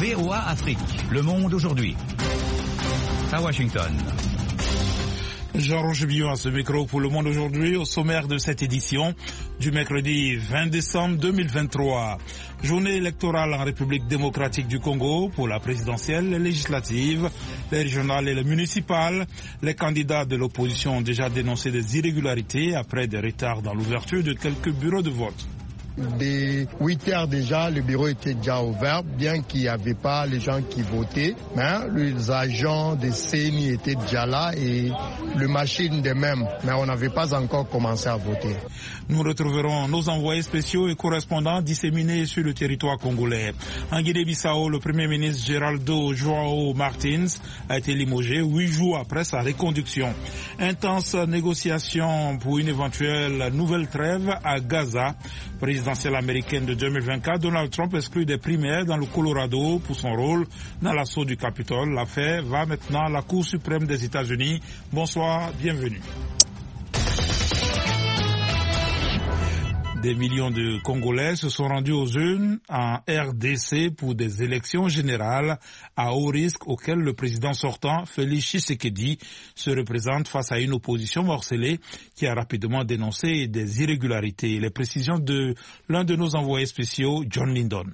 VOA Afrique, le monde aujourd'hui. À Washington. Jean-Roger Billon à ce micro pour Le Monde aujourd'hui, au sommaire de cette édition du mercredi 20 décembre 2023. Journée électorale en République démocratique du Congo pour la présidentielle, les législatives, les régionales et les municipales. Les candidats de l'opposition ont déjà dénoncé des irrégularités après des retards dans l'ouverture de quelques bureaux de vote. Dès 8 heures déjà, le bureau était déjà ouvert, bien qu'il n'y avait pas les gens qui votaient. Mais les agents de CENI étaient déjà là et les machines de même. Mais on n'avait pas encore commencé à voter. Nous retrouverons nos envoyés spéciaux et correspondants disséminés sur le territoire congolais. En Guinée-Bissau, le Premier ministre Geraldo João Martins a été limogé 8 jours après sa reconduction. Intense négociation pour une éventuelle nouvelle trêve à Gaza. Présidentielle américaine de 2024, Donald Trump exclut des primaires dans le Colorado pour son rôle dans l'assaut du Capitole. L'affaire va maintenant à la Cour suprême des États-Unis. Bonsoir, bienvenue. Des millions de Congolais se sont rendus aux urnes en RDC pour des élections générales à haut risque auxquelles le président sortant, Félix Tshisekedi, se représente face à une opposition morcelée qui a rapidement dénoncé des irrégularités. Les précisions de l'un de nos envoyés spéciaux, John Lindon.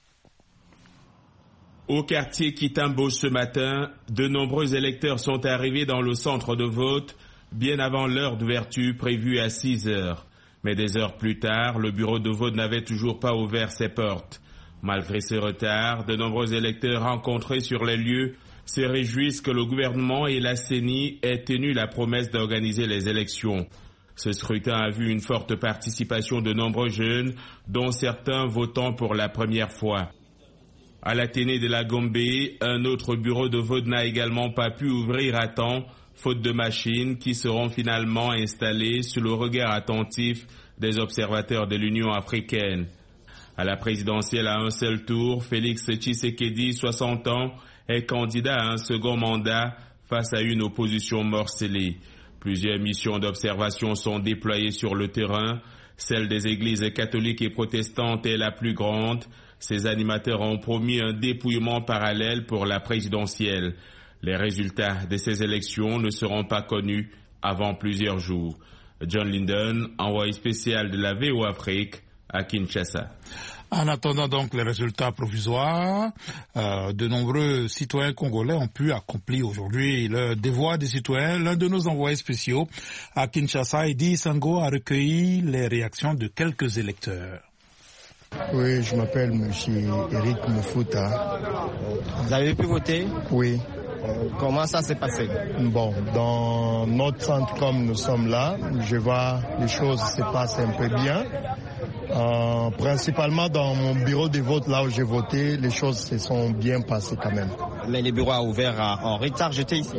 Au quartier Kitambo ce matin, de nombreux électeurs sont arrivés dans le centre de vote bien avant l'heure d'ouverture prévue à 6 heures. Mais des heures plus tard, le bureau de vote n'avait toujours pas ouvert ses portes. Malgré ce retard, de nombreux électeurs rencontrés sur les lieux se réjouissent que le gouvernement et la CENI aient tenu la promesse d'organiser les élections. Ce scrutin a vu une forte participation de nombreux jeunes, dont certains votant pour la première fois. À l'Athénée de la Gombe, un autre bureau de vote n'a également pas pu ouvrir à temps, faute de machines qui seront finalement installées sous le regard attentif des observateurs de l'Union africaine. À la présidentielle à un seul tour, Félix Tshisekedi, 60 ans, est candidat à un second mandat face à une opposition morcelée. Plusieurs missions d'observation sont déployées sur le terrain. Celle des églises catholiques et protestantes est la plus grande. Ces animateurs ont promis un dépouillement parallèle pour la présidentielle. Les résultats de ces élections ne seront pas connus avant plusieurs jours. John Lindon, envoyé spécial de la VOA Afrique à Kinshasa. En attendant donc les résultats provisoires, de nombreux citoyens congolais ont pu accomplir aujourd'hui le devoir des citoyens. L'un de nos envoyés spéciaux à Kinshasa, Eddy Sango, a recueilli les réactions de quelques électeurs. Oui, je m'appelle M. Eric Mufouta. Vous avez pu voter? Oui. Comment ça s'est passé? Bon, dans notre centre comme nous sommes là, je vois les choses se passent un peu bien. Principalement dans mon bureau de vote, là où j'ai voté, les choses se sont bien passées quand même. Mais les bureaux ont ouvert en retard, j'étais ici.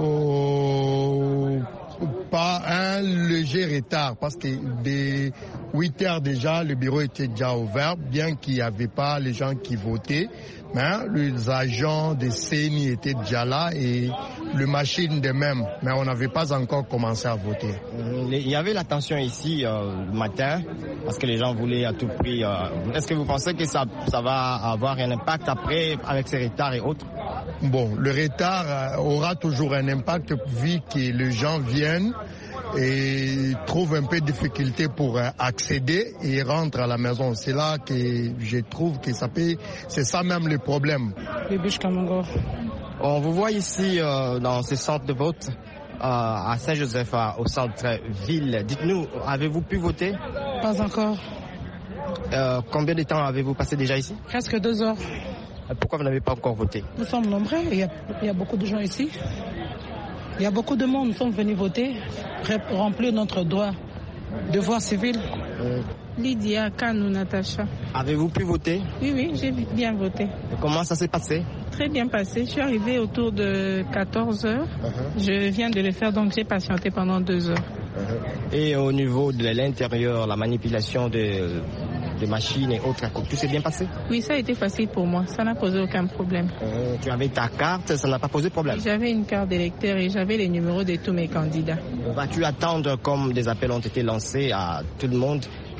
Pas un léger retard, parce que dès 8 heures déjà, le bureau était déjà ouvert, bien qu'il n'y avait pas les gens qui votaient. Mais les agents de CENI étaient déjà là et les machines de même. Mais on n'avait pas encore commencé à voter. Il y avait la tension ici le matin, parce que les gens voulaient à tout prix. Est-ce que vous pensez que ça va avoir un impact après, avec ces retards et autres? Bon, le retard aura toujours un impact vu que les gens viennent et trouvent un peu de difficulté pour accéder et rentrer à la maison. C'est là que je trouve que c'est ça même le problème. On vous voit ici dans ce centre de vote à Saint-Joseph, au centre-ville. Dites-nous, avez-vous pu voter? Pas encore. Combien de temps avez-vous passé déjà ici? Presque 2 heures. Pourquoi vous n'avez pas encore voté? Nous sommes nombreux, il y a beaucoup de gens ici. Il y a beaucoup de monde, nous sommes venus voter, remplir notre devoir civil. Lydia Kanou Natacha. Avez-vous pu voter? Oui, j'ai bien voté. Et comment ça s'est passé? Très bien passé. Je suis arrivée autour de 14 heures. Je viens de le faire, donc j'ai patienté pendant 2 heures. Et au niveau de l'intérieur, la manipulation des machines et autres, tout s'est bien passé? Oui, ça a été facile pour moi. Ça n'a posé aucun problème. Tu avais ta carte, ça n'a pas posé problème? J'avais une carte d'électeur et j'avais les numéros de tous mes candidats. Vas-tu attendre, comme des appels ont été lancés à tout le monde,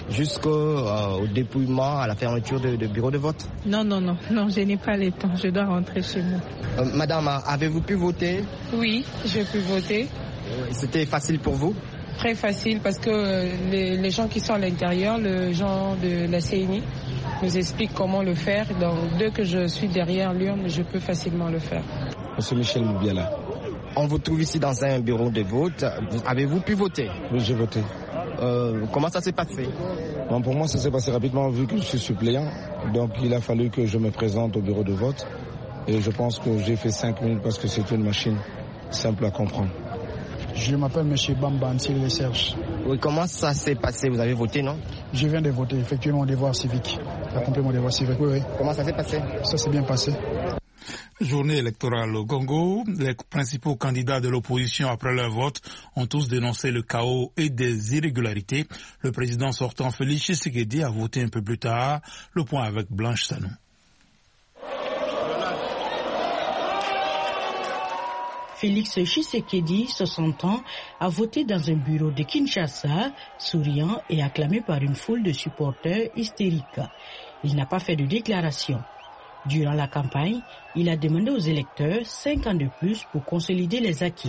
jusqu'au dépouillement, à la fermeture de bureau de vote? Non, je n'ai pas le temps, je dois rentrer chez moi. Madame, avez-vous pu voter? Oui, j'ai pu voter. C'était facile pour vous? Très facile parce que les gens qui sont à l'intérieur, les gens de la CENI, nous expliquent comment le faire. Donc, dès que je suis derrière l'urne, je peux facilement le faire. Monsieur Michel Moubiala. On vous trouve ici dans un bureau de vote. Avez-vous pu voter? Oui, j'ai voté. Comment ça s'est passé? Bon, pour moi, ça s'est passé rapidement vu que je suis suppléant. Donc, il a fallu que je me présente au bureau de vote. Et je pense que j'ai fait 5 minutes parce que c'est une machine simple à comprendre. Je m'appelle M. Bamba Ansiri Serge. Oui, comment ça s'est passé? Vous avez voté, non? Je viens de voter, effectuer mon devoir civique. Accomplir mon devoir civique, oui. Comment ça s'est passé? Ça s'est bien passé. Journée électorale au Congo. Les principaux candidats de l'opposition après leur vote ont tous dénoncé le chaos et des irrégularités. Le président sortant Félix Tshisekedi a voté un peu plus tard. Le point avec Blanche Sanou. Félix Tshisekedi, 60 ans, a voté dans un bureau de Kinshasa, souriant et acclamé par une foule de supporters hystériques. Il n'a pas fait de déclaration. Durant la campagne, il a demandé aux électeurs 5 ans de plus pour consolider les acquis.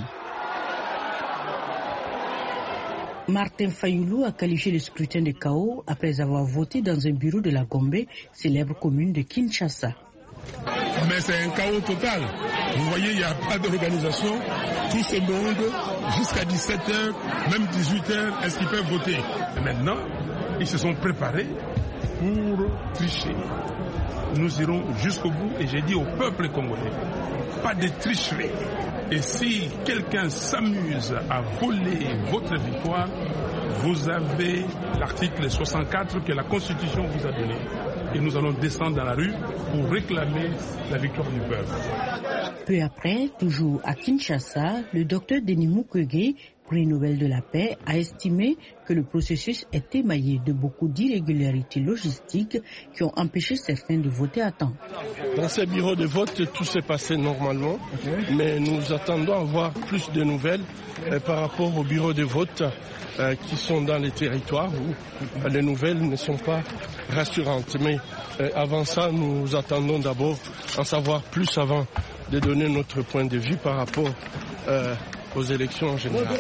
Martin Fayoulou a qualifié le scrutin de chaos après avoir voté dans un bureau de la Gombe, célèbre commune de Kinshasa. Mais c'est un chaos total. Vous voyez, il n'y a pas d'organisation. Tout ce monde, jusqu'à 17h, même 18h, est-ce qu'ils peuvent voter? Et maintenant, ils se sont préparés pour tricher. Nous irons jusqu'au bout et j'ai dit au peuple congolais, pas de tricherie. Et si quelqu'un s'amuse à voler votre victoire, vous avez l'article 64 que la Constitution vous a donné. Et nous allons descendre dans la rue pour réclamer la victoire du peuple. Peu après, toujours à Kinshasa, le docteur Denis Mukwege, prix Nobel de la paix, a estimé que le processus est émaillé de beaucoup d'irrégularités logistiques qui ont empêché certains de voter à temps. Dans ces bureaux de vote, tout s'est passé normalement, mais nous attendons à avoir plus de nouvelles par rapport aux bureaux de vote qui sont dans les territoires où les nouvelles ne sont pas rassurantes. Mais avant ça, nous attendons d'abord en savoir plus avant de donner notre point de vue par rapport aux élections en général.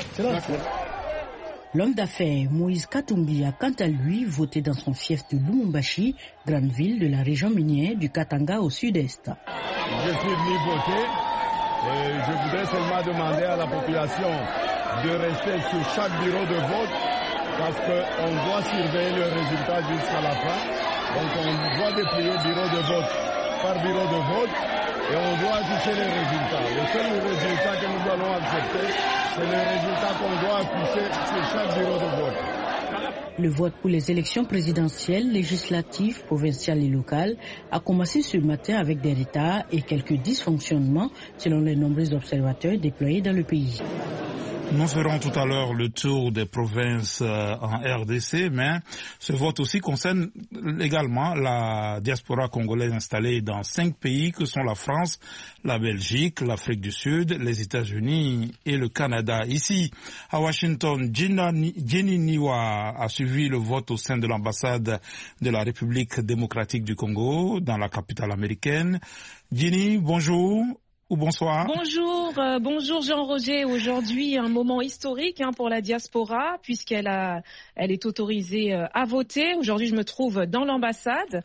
L'homme d'affaires Moïse Katumbi a quant à lui voté dans son fief de Lumumbashi, grande ville de la région minière du Katanga au sud-est. Je suis venu voter et je voudrais seulement demander à la population de rester sur chaque bureau de vote parce qu'on doit surveiller le résultat jusqu'à la fin. Donc on doit déplier bureau de vote par bureau de vote et on doit afficher les résultats. Le seul résultat que nous allons accepter, c'est le résultat qu'on doit afficher sur chaque bureau de vote. Le vote pour les élections présidentielles, législatives, provinciales et locales a commencé ce matin avec des retards et quelques dysfonctionnements selon les nombreux observateurs déployés dans le pays. Nous ferons tout à l'heure le tour des provinces en RDC, mais ce vote aussi concerne également la diaspora congolaise installée dans 5 pays que sont la France, la Belgique, l'Afrique du Sud, les États-Unis et le Canada. Ici, à Washington, Jenny Niwa a suivi le vote au sein de l'ambassade de la République démocratique du Congo dans la capitale américaine. Jenny, bonjour. Ou bonsoir. Bonjour Jean-Roger. Aujourd'hui, un moment historique pour la diaspora puisqu'elle est autorisée à voter. Aujourd'hui, je me trouve dans l'ambassade.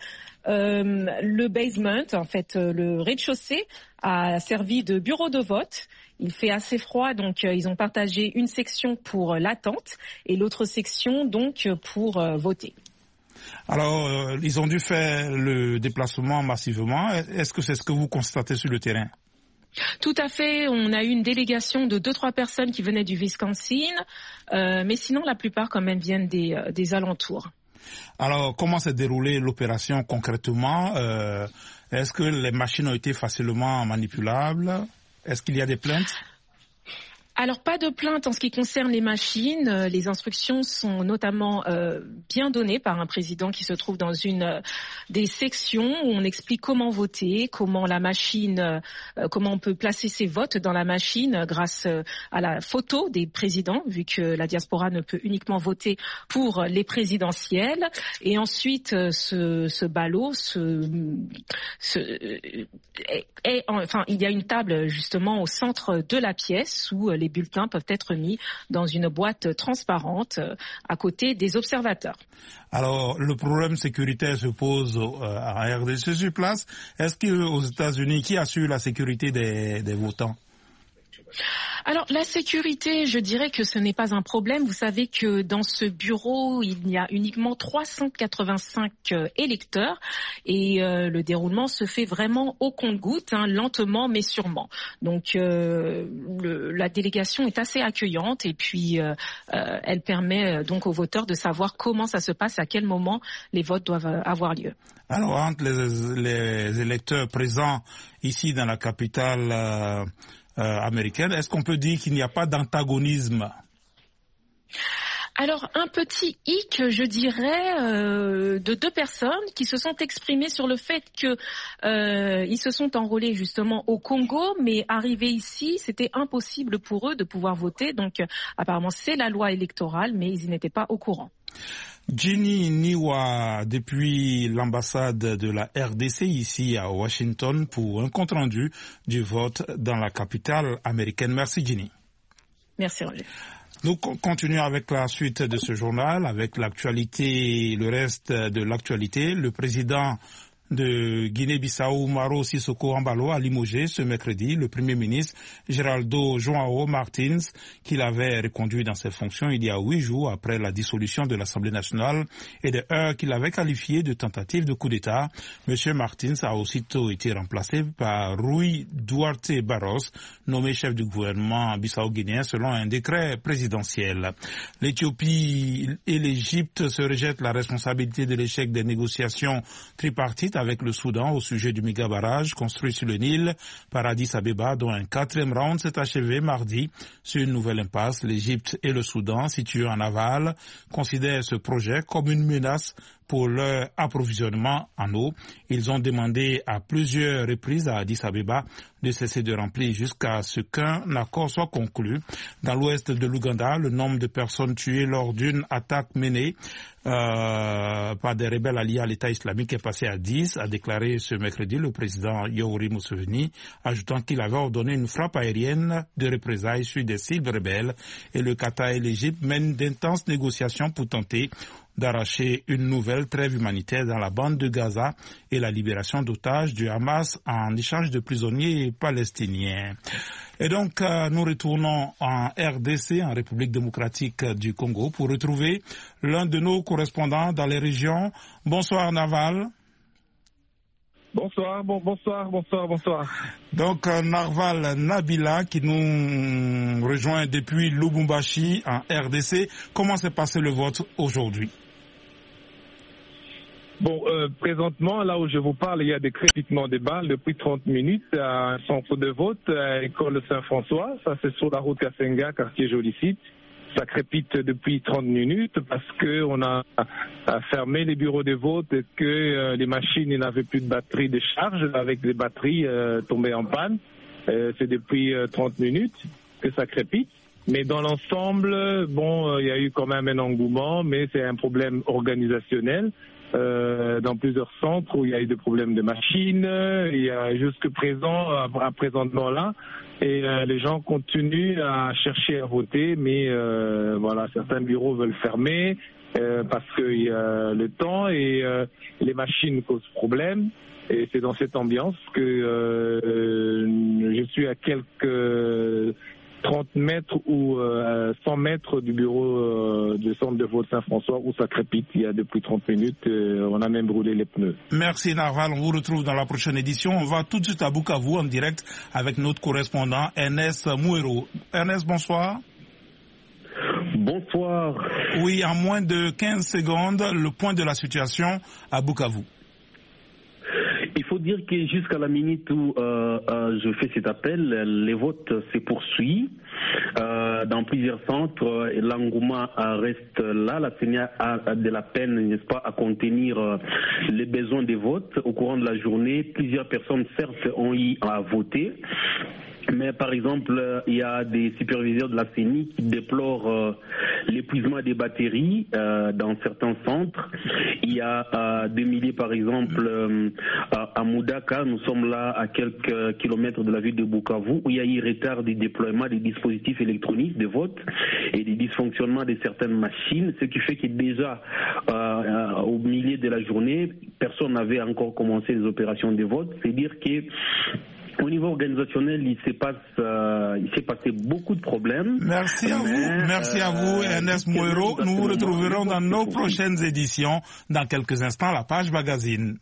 Le basement, en fait, le rez-de-chaussée a servi de bureau de vote. Il fait assez froid, donc ils ont partagé une section pour l'attente et l'autre section donc pour voter. Alors, ils ont dû faire le déplacement massivement. Est-ce que c'est ce que vous constatez sur le terrain? Tout à fait. On a eu une délégation de 2-3 personnes qui venaient du Wisconsin, mais sinon la plupart quand même viennent des alentours. Alors, comment s'est déroulée l'opération concrètement? Est-ce que les machines ont été facilement manipulables? Est-ce qu'il y a des plaintes? Alors, pas de plainte en ce qui concerne les machines. Les instructions sont notamment bien données par un président qui se trouve dans une des sections où on explique comment voter, comment la machine, comment on peut placer ses votes dans la machine grâce à la photo des présidents, vu que la diaspora ne peut uniquement voter pour les présidentielles. Et ensuite, ce ballot, il y a une table justement au centre de la pièce où les bulletins peuvent être mis dans une boîte transparente à côté des observateurs. Alors, le problème sécuritaire se pose à RDC sur place. Est-ce qu'aux États-Unis, qui assure la sécurité des votants? Alors, la sécurité, je dirais que ce n'est pas un problème. Vous savez que dans ce bureau, il y a uniquement 385 électeurs et le déroulement se fait vraiment au compte-gouttes, lentement mais sûrement. Donc, la délégation est assez accueillante et puis elle permet donc aux voteurs de savoir comment ça se passe, à quel moment les votes doivent avoir lieu. Alors, entre les électeurs présents ici dans la capitale américaine, est-ce qu'on peut dire qu'il n'y a pas d'antagonisme? Alors, un petit hic, je dirais, de deux personnes qui se sont exprimées sur le fait que ils se sont enrôlés justement au Congo, mais arrivés ici, c'était impossible pour eux de pouvoir voter. Donc, apparemment, c'est la loi électorale, mais ils n'étaient pas au courant. Jenny Niwa, depuis l'ambassade de la RDC ici à Washington pour un compte-rendu du vote dans la capitale américaine. Merci Jenny. Merci Roger. Nous continuons avec la suite de ce journal, avec l'actualité, le reste de l'actualité. Le président de Guinée-Bissau, Umaro Sissoco Embalo, a limogé ce mercredi le Premier ministre Geraldo João Martins, qu'il avait reconduit dans ses fonctions il y a 8 jours après la dissolution de l'Assemblée nationale et de heures qu'il avait qualifié de tentative de coup d'État. Monsieur Martins a aussitôt été remplacé par Rui Duarte Barros, nommé chef du gouvernement bissau-guinéen selon un décret présidentiel. L'Éthiopie et l'Égypte se rejettent la responsabilité de l'échec des négociations tripartites avec le Soudan au sujet du méga barrage construit sur le Nil par Addis Abeba, dont un 4e round s'est achevé mardi sur une nouvelle impasse. L'Égypte et le Soudan, situés en aval, considèrent ce projet comme une menace pour leur approvisionnement en eau. Ils ont demandé à plusieurs reprises à Addis Abeba de cesser de remplir jusqu'à ce qu'un accord soit conclu. Dans l'ouest de l'Ouganda, le nombre de personnes tuées lors d'une attaque menée par des rebelles alliés à l'État islamique est passé à 10, a déclaré ce mercredi le président Yoweri Museveni, ajoutant qu'il avait ordonné une frappe aérienne de représailles sur des cibles rebelles. Et le Qatar et l'Égypte mènent d'intenses négociations pour tenter d'arracher une nouvelle trêve humanitaire dans la bande de Gaza et la libération d'otages du Hamas en échange de prisonniers palestiniens. Et donc, nous retournons en RDC, en République démocratique du Congo, pour retrouver l'un de nos correspondants dans les régions. Bonsoir, Naval. Bonsoir. Donc, Narval Nabila qui nous rejoint depuis Lubumbashi en RDC. Comment s'est passé le vote aujourd'hui? Présentement, là où je vous parle, il y a des crépitements de balles depuis 30 minutes à un centre de vote à l'école Saint-François. Ça, c'est sur la route Kassenga, quartier Jolicite. Ça crépite depuis 30 minutes parce qu'on a fermé les bureaux de vote et que les machines n'avaient plus de batterie de charge avec des batteries tombées en panne. C'est depuis 30 minutes que ça crépite. Mais dans l'ensemble, il y a eu quand même un engouement, mais c'est un problème organisationnel. Dans plusieurs centres où il y a eu des problèmes de machines, il y a jusque présentement là, et les gens continuent à chercher à voter, mais certains bureaux veulent fermer parce qu'il y a le temps et les machines causent problème. Et c'est dans cette ambiance que je suis à quelques 30 mètres ou 100 mètres du bureau du centre de vote Saint-François où ça crépite il y a depuis 30 minutes. On a même brûlé les pneus. Merci Narval, on vous retrouve dans la prochaine édition. On va tout de suite à Bukavu en direct avec notre correspondant Ernest Mouero. Ernest, bonsoir. Bonsoir. Oui, en moins de 15 secondes, le point de la situation à Bukavu. Il faut dire que jusqu'à la minute où je fais cet appel, les votes se poursuivent dans plusieurs centres. L'engouement reste là. La CENI a de la peine, n'est-ce pas, à contenir les besoins des votes. Au courant de la journée, plusieurs personnes, certes, ont eu à voter. Mais par exemple, il y a des superviseurs de la CENI qui déplorent l'épuisement des batteries dans certains centres. Il y a des milliers, par exemple, à Moudaka, nous sommes là à quelques kilomètres de la ville de Bukavu, où il y a eu retard du déploiement des dispositifs électroniques de vote et des dysfonctionnements de certaines machines, ce qui fait que déjà au milieu de la journée, personne n'avait encore commencé les opérations de vote. C'est dire que au niveau organisationnel, il s'est passé beaucoup de problèmes. Merci à vous, Ernest Moero. Nous vous retrouverons dans nos prochaines éditions dans quelques instants, la page magazine.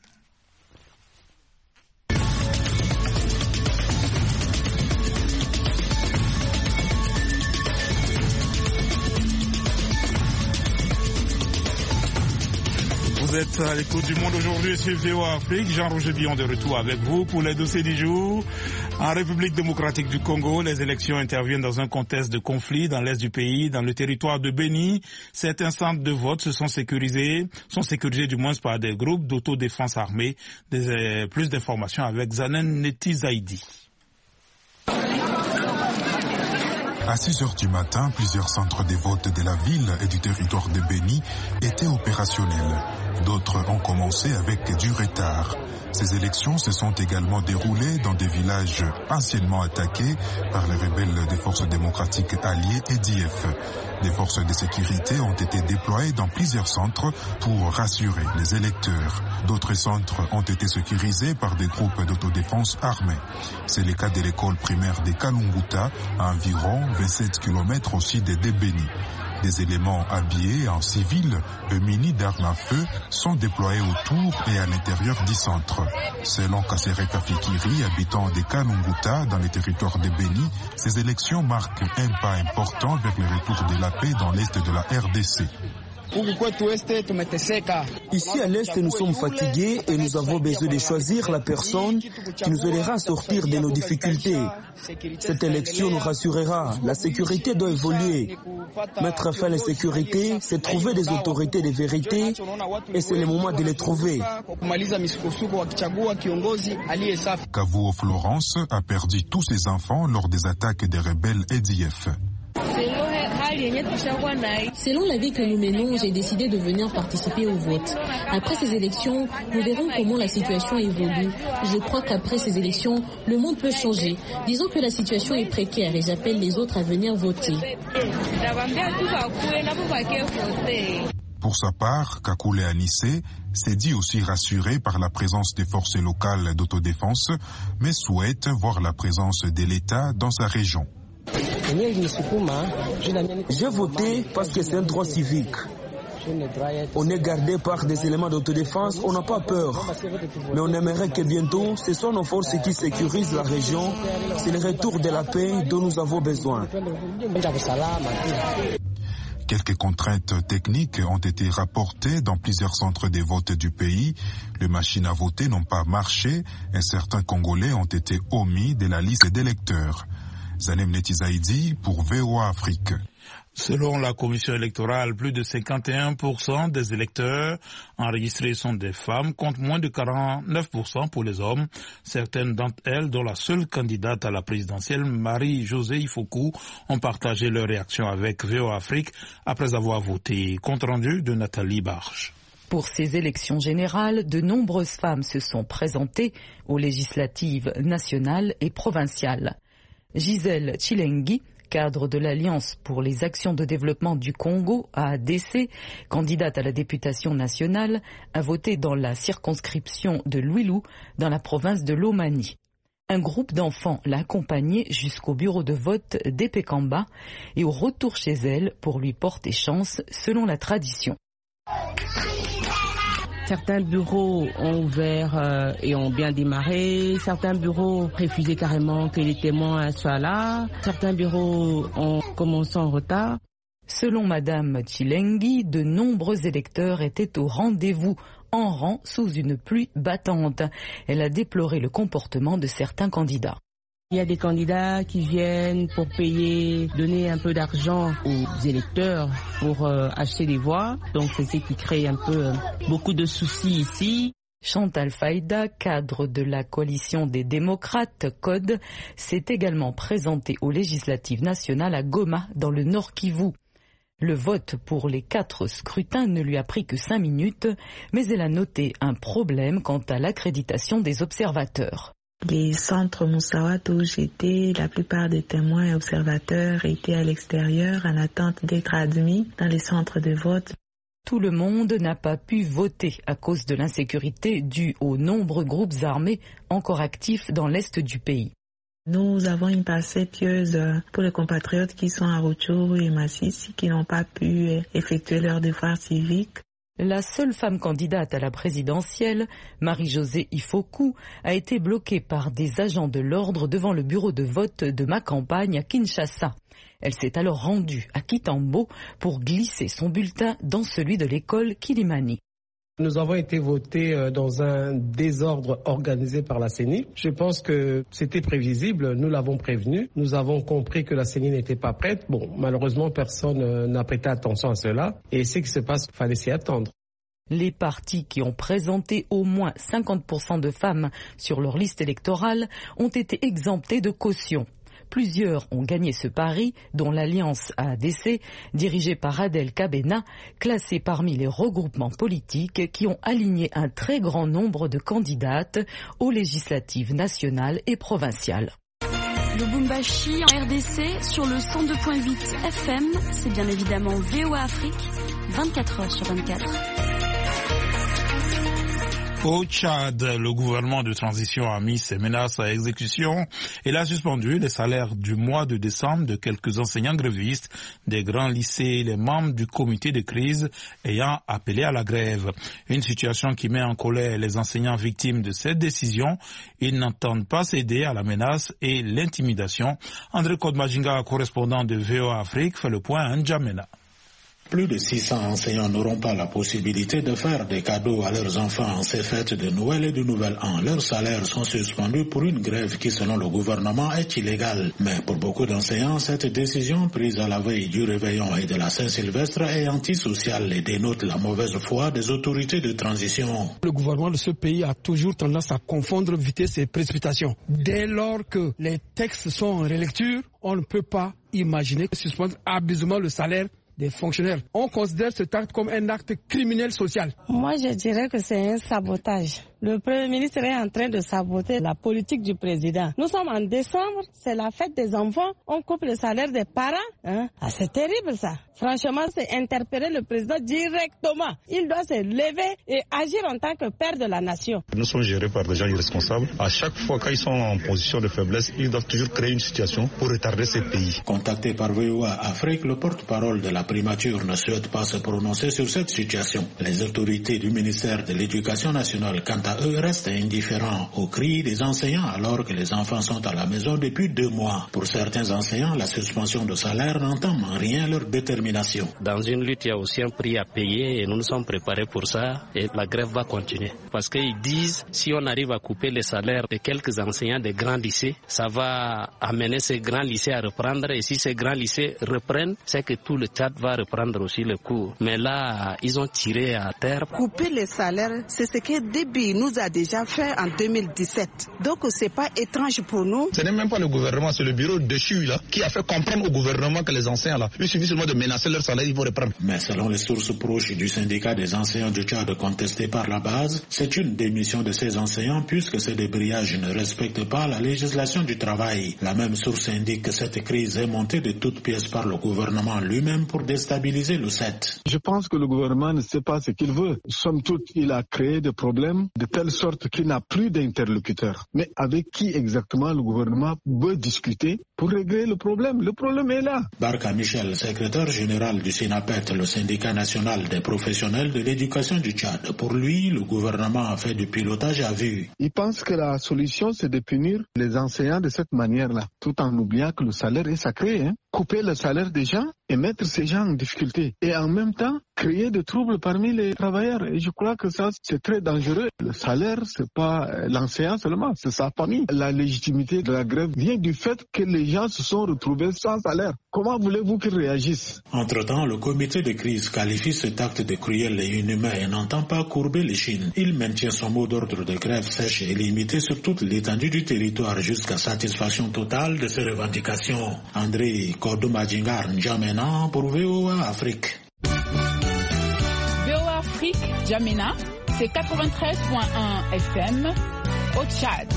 Vous êtes à l'écoute du Monde aujourd'hui sur VOA Afrique. Jean-Roger Billon de retour avec vous pour les dossiers du jour. En République démocratique du Congo, les élections interviennent dans un contexte de conflit dans l'est du pays, dans le territoire de Béni. Certains centres de vote sont sécurisés du moins par des groupes d'autodéfense armée. Plus d'informations avec Zanen Netizaidi. À 6 heures du matin, plusieurs centres de vote de la ville et du territoire de Béni étaient opérationnels. D'autres ont commencé avec du retard. Ces élections se sont également déroulées dans des villages anciennement attaqués par les rebelles des forces démocratiques alliées EDF. Des forces de sécurité ont été déployées dans plusieurs centres pour rassurer les électeurs. D'autres centres ont été sécurisés par des groupes d'autodéfense armés. C'est le cas de l'école primaire de Kalunguta, à environ 27 km au sud de Béni. Des éléments habillés en civil et munis d'armes à feu sont déployés autour et à l'intérieur du centre. Selon Kasereka Fikiri, habitant de Kalunguta dans le territoire de Béni, ces élections marquent un pas important vers le retour de la paix dans l'est de la RDC. Ici à l'Est, nous sommes fatigués et nous avons besoin de choisir la personne qui nous aidera à sortir de nos difficultés. Cette élection nous rassurera. La sécurité doit évoluer. Mettre fin à la sécurité, c'est trouver des autorités de vérité et c'est le moment de les trouver. Kavuo Florence a perdu tous ses enfants lors des attaques des rebelles EDF. Selon la vie que nous menons, j'ai décidé de venir participer au vote. Après ces élections, nous verrons comment la situation évolue. Je crois qu'après ces élections, le monde peut changer. Disons que la situation est précaire et j'appelle les autres à venir voter. Pour sa part, Kakule Anissé s'est dit aussi rassuré par la présence des forces locales d'autodéfense, mais souhaite voir la présence de l'État dans sa région. J'ai voté parce que c'est un droit civique. On est gardé par des éléments d'autodéfense, on n'a pas peur. Mais on aimerait que bientôt, ce sont nos forces qui sécurisent la région. C'est le retour de la paix dont nous avons besoin. Quelques contraintes techniques ont été rapportées dans plusieurs centres de vote du pays. Les machines à voter n'ont pas marché et certains Congolais ont été omis de la liste d'électeurs. Zanem Netizaidi pour VOA Afrique. Selon la commission électorale, plus de 51% des électeurs enregistrés sont des femmes, contre moins de 49% pour les hommes. Certaines d'entre elles, dont la seule candidate à la présidentielle, Marie-Josée Ifoku, ont partagé leur réaction avec VOA Afrique après avoir voté. Compte rendu de Nathalie Barge. Pour ces élections générales, de nombreuses femmes se sont présentées aux législatives nationales et provinciales. Gisèle Chilengi, cadre de l'Alliance pour les actions de développement du Congo, AADC, candidate à la députation nationale, a voté dans la circonscription de Louilou, dans la province de Lomami. Un groupe d'enfants l'a accompagnée jusqu'au bureau de vote d'Epekamba et au retour chez elle pour lui porter chance selon la tradition. Certains bureaux ont ouvert et ont bien démarré. Certains bureaux refusaient carrément que les témoins soient là. Certains bureaux ont commencé en retard. Selon Madame Chilengi, de nombreux électeurs étaient au rendez-vous en rang sous une pluie battante. Elle a déploré le comportement de certains candidats. Il y a des candidats qui viennent pour payer, donner un peu d'argent aux électeurs pour acheter des voix. Donc c'est ce qui crée un peu beaucoup de soucis ici. Chantal Faïda, cadre de la coalition des démocrates CODE, s'est également présentée aux législatives nationales à Goma, dans le Nord Kivu. Le vote pour les 4 scrutins ne lui a pris que 5 minutes, mais elle a noté un problème quant à l'accréditation des observateurs. Les centres Moussaouat où j'étais, la plupart des témoins et observateurs étaient à l'extérieur en attente d'être admis dans les centres de vote. Tout le monde n'a pas pu voter à cause de l'insécurité due aux nombreux groupes armés encore actifs dans l'est du pays. Nous avons une pensée pieuse pour les compatriotes qui sont à Rutshuru et Masisi qui n'ont pas pu effectuer leur devoir civique. La seule femme candidate à la présidentielle, Marie-Josée Ifoku, a été bloquée par des agents de l'ordre devant le bureau de vote de ma campagne à Kinshasa. Elle s'est alors rendue à Kitambo pour glisser son bulletin dans celui de l'école Kilimani. Nous avons été votés dans un désordre organisé par la CENI. Je pense que c'était prévisible, nous l'avons prévenu. Nous avons compris que la CENI n'était pas prête. Bon, malheureusement, personne n'a prêté attention à cela. Et ce qui se passe, il fallait s'y attendre. Les partis qui ont présenté au moins 50% de femmes sur leur liste électorale ont été exemptés de caution. Plusieurs ont gagné ce pari, dont l'Alliance AADC, dirigée par Adel Kabena, classée parmi les regroupements politiques qui ont aligné un très grand nombre de candidates aux législatives nationales et provinciales. Lubumbashi en RDC sur le 102.8 FM, c'est bien évidemment VOA Afrique, 24 heures sur 24. Au Tchad, le gouvernement de transition a mis ses menaces à exécution et a suspendu les salaires du mois de décembre de quelques enseignants grévistes des grands lycées et les membres du comité de crise ayant appelé à la grève. Une situation qui met en colère les enseignants victimes de cette décision. Ils n'entendent pas céder à la menace et l'intimidation. André Kodmajinga, correspondant de VOA Afrique, fait le point à N'Djamena. Plus de 600 enseignants n'auront pas la possibilité de faire des cadeaux à leurs enfants en ces fêtes de Noël et de Nouvel An. Leurs salaires sont suspendus pour une grève qui, selon le gouvernement, est illégale. Mais pour beaucoup d'enseignants, cette décision prise à la veille du réveillon et de la Saint-Sylvestre est antisociale et dénote la mauvaise foi des autorités de transition. Le gouvernement de ce pays a toujours tendance à confondre vitesse et précipitation. Dès lors que les textes sont en relecture, on ne peut pas imaginer suspendre abusivement le salaire des fonctionnaires. On considère cet acte comme un acte criminel social. Moi, je dirais que c'est un sabotage. Le Premier ministre est en train de saboter la politique du président. Nous sommes en décembre, c'est la fête des enfants, on coupe le salaire des parents. Ah, c'est terrible ça. Franchement, c'est interpeller le président directement. Il doit se lever et agir en tant que père de la nation. Nous sommes gérés par des gens irresponsables. À chaque fois qu'ils sont en position de faiblesse, ils doivent toujours créer une situation pour retarder ces pays. Contacté par VOA Afrique, le porte-parole de la primature ne souhaite pas se prononcer sur cette situation. Les autorités du ministère de l'Éducation nationale, quant à eux, restent indifférents aux cris des enseignants alors que les enfants sont à la maison depuis 2 mois. Pour certains enseignants, la suspension de salaire n'entame en rien leur détermination. Dans une lutte, il y a aussi un prix à payer et nous nous sommes préparés pour ça et la grève va continuer. Parce qu'ils disent, si on arrive à couper les salaires de quelques enseignants des grands lycées, ça va amener ces grands lycées à reprendre et si ces grands lycées reprennent, c'est que tout le Tchad va reprendre aussi le cours. Mais là, ils ont tiré à terre. Couper les salaires, c'est ce que Déby nous a déjà fait en 2017. Donc c'est pas étrange pour nous. Ce n'est même pas le gouvernement, c'est le bureau déchu là qui a fait comprendre au gouvernement que les enseignants là, il suffit seulement de menacer leur salaire, ils vont reprendre. Mais selon les sources proches du syndicat des enseignants du Tchad contesté par la base, c'est une démission de ces enseignants puisque ces débrayages ne respectent pas la législation du travail. La même source indique que cette crise est montée de toutes pièces par le gouvernement lui-même pour déstabiliser le CET. Je pense que le gouvernement ne sait pas ce qu'il veut. Somme toute, il a créé des problèmes de telle sorte qu'il n'a plus d'interlocuteurs. Mais avec qui exactement le gouvernement veut discuter pour régler le problème? Le problème est là. Barka Michel, secrétaire général du SINAPET, le syndicat national des professionnels de l'éducation du Tchad. Pour lui, le gouvernement a fait du pilotage à vue. Il pense que la solution, c'est de punir les enseignants de cette manière-là, tout en oubliant que le salaire est sacré. couper le salaire des gens et mettre ces gens en difficulté. Et en même temps, créer des troubles parmi les travailleurs. Et je crois que ça, c'est très dangereux. Le salaire, c'est pas l'enseignant seulement, c'est sa famille. La légitimité de la grève vient du fait que les gens se sont retrouvés sans salaire. Comment voulez-vous qu'ils réagissent? Entre-temps, le comité de crise qualifie cet acte de cruel et inhumain et n'entend pas courber les chines. Il maintient son mot d'ordre de grève sèche et limitée sur toute l'étendue du territoire jusqu'à satisfaction totale de ses revendications. André Kodomadjingar N'Djamena pour VOA Afrique. VOA Afrique, N'Djamena, c'est 93.1 FM au Tchad.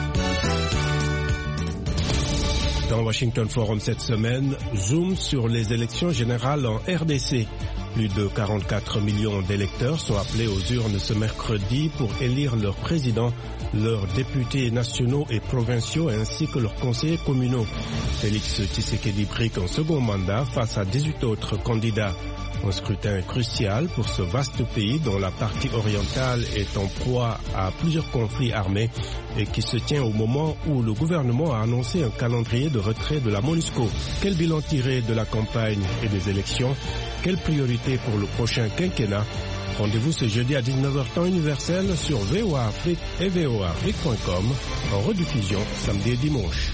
Dans Washington Forum cette semaine, zoom sur les élections générales en RDC. Plus de 44 millions d'électeurs sont appelés aux urnes ce mercredi pour élire leur président, leurs députés nationaux et provinciaux ainsi que leurs conseillers communaux. Félix Tshisekedi brique un second mandat face à 18 autres candidats. Un scrutin crucial pour ce vaste pays dont la partie orientale est en proie à plusieurs conflits armés et qui se tient au moment où le gouvernement a annoncé un calendrier de retrait de la MONUSCO. Quel bilan tiré de la campagne et des élections? Quelle priorité pour le prochain quinquennat? Rendez-vous ce jeudi à 19h temps universel sur VOA Afrique et voaafrique.com en rediffusion samedi et dimanche.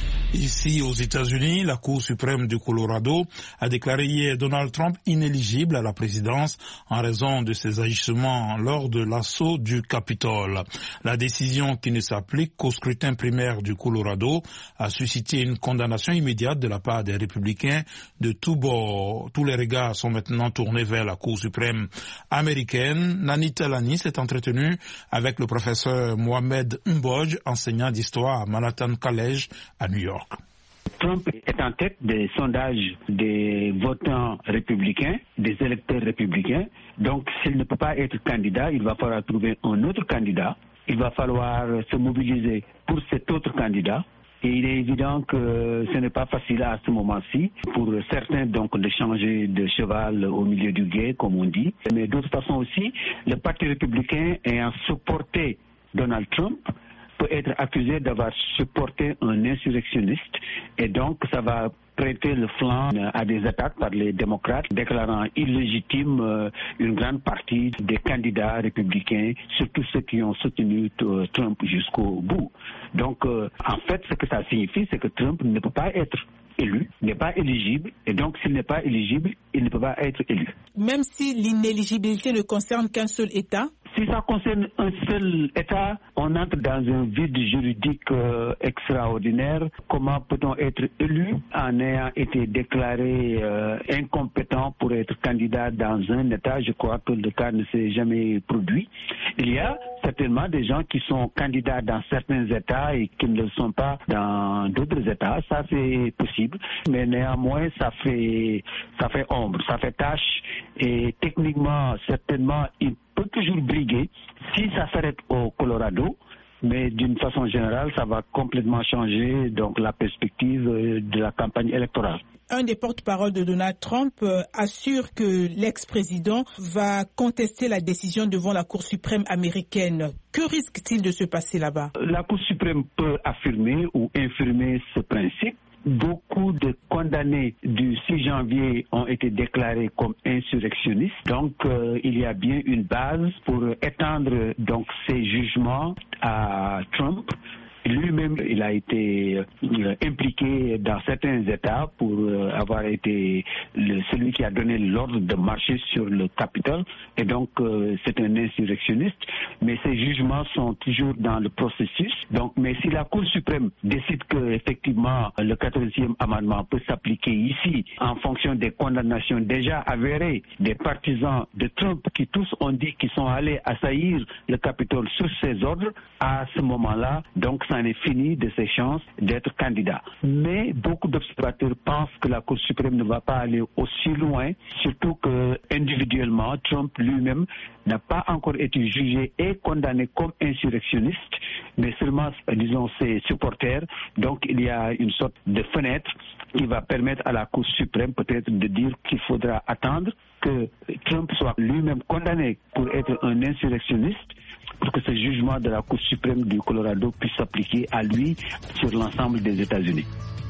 Ici, aux États-Unis, la Cour suprême du Colorado a déclaré hier Donald Trump inéligible à la présidence en raison de ses agissements lors de l'assaut du Capitole. La décision, qui ne s'applique qu'au scrutin primaire du Colorado, a suscité une condamnation immédiate de la part des républicains de tous bords. Tous les regards sont maintenant tournés vers la Cour suprême américaine. Nani Talani s'est entretenu avec le professeur Mohamed Mbodj, enseignant d'histoire à Manhattan College à New York. Trump est en tête des sondages des votants républicains, des électeurs républicains. Donc, s'il ne peut pas être candidat, il va falloir trouver un autre candidat. Il va falloir se mobiliser pour cet autre candidat. Et il est évident que ce n'est pas facile à ce moment-ci pour certains donc de changer de cheval au milieu du gué, comme on dit. Mais d'autre façon aussi, le Parti républicain ayant supporté Donald Trump peut être accusé d'avoir supporté un insurrectionniste et donc ça va prêter le flanc à des attaques par les démocrates, déclarant illégitime une grande partie des candidats républicains, surtout ceux qui ont soutenu Trump jusqu'au bout. Donc, en fait, ce que ça signifie, c'est que Trump ne peut pas être élu, n'est pas éligible, et donc s'il n'est pas éligible, il ne peut pas être élu. Même si l'inéligibilité ne concerne qu'un seul État? Si ça concerne un seul État, on entre dans un vide juridique extraordinaire. Comment peut-on être élu en ayant été déclaré incompétent pour être candidat dans un État? Je crois que le cas ne s'est jamais produit. Il y a certainement des gens qui sont candidats dans certains États et qui ne le sont pas dans d'autres États. Ça, c'est possible. Mais néanmoins, ça fait ombre, ça fait tache. Et techniquement, certainement, il peut toujours briguer si ça s'arrête au Colorado. Mais d'une façon générale, ça va complètement changer donc la perspective de la campagne électorale. Un des porte-parole de Donald Trump assure que l'ex-président va contester la décision devant la Cour suprême américaine. Que risque-t-il de se passer là-bas? La Cour suprême peut affirmer ou infirmer ce principe. Beaucoup de condamnés du 6 janvier ont été déclarés comme insurrectionnistes. Donc, il y a bien une base pour étendre donc ces jugements à Trump. Lui-même, il a été impliqué dans certains États pour avoir été celui qui a donné l'ordre de marcher sur le Capitole. Et donc, c'est un insurrectionniste. Mais ces jugements sont toujours dans le processus. Donc, mais si la Cour suprême décide que effectivement le 14e amendement peut s'appliquer ici, en fonction des condamnations déjà avérées des partisans de Trump qui tous ont dit qu'ils sont allés assaillir le Capitole sur ses ordres, à ce moment-là, donc ça en est fini de ses chances d'être candidat. Mais beaucoup d'observateurs pensent que la Cour suprême ne va pas aller aussi loin, surtout que individuellement, Trump lui-même n'a pas encore été jugé et condamné comme insurrectionniste, mais seulement, disons, ses supporters. Donc il y a une sorte de fenêtre qui va permettre à la Cour suprême peut-être de dire qu'il faudra attendre que Trump soit lui-même condamné pour être un insurrectionniste, pour que ce jugement de la Cour suprême du Colorado puisse s'appliquer à lui sur l'ensemble des États-Unis.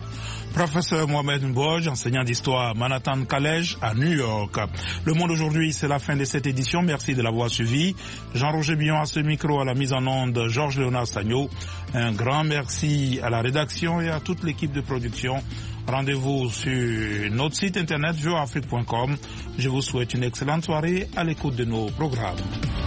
Professeur Mohamed Mbouj, enseignant d'histoire à Manhattan College à New York. Le Monde aujourd'hui, c'est la fin de cette édition. Merci de l'avoir suivi. Jean-Roger Billon à ce micro, à la mise en onde, Georges-Léonard Sagno. Un grand merci à la rédaction et à toute l'équipe de production. Rendez-vous sur notre site internet voafrique.com. Je vous souhaite une excellente soirée à l'écoute de nos programmes.